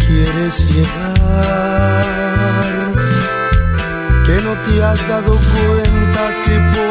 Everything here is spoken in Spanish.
quieres llegar, que no te has dado cuenta que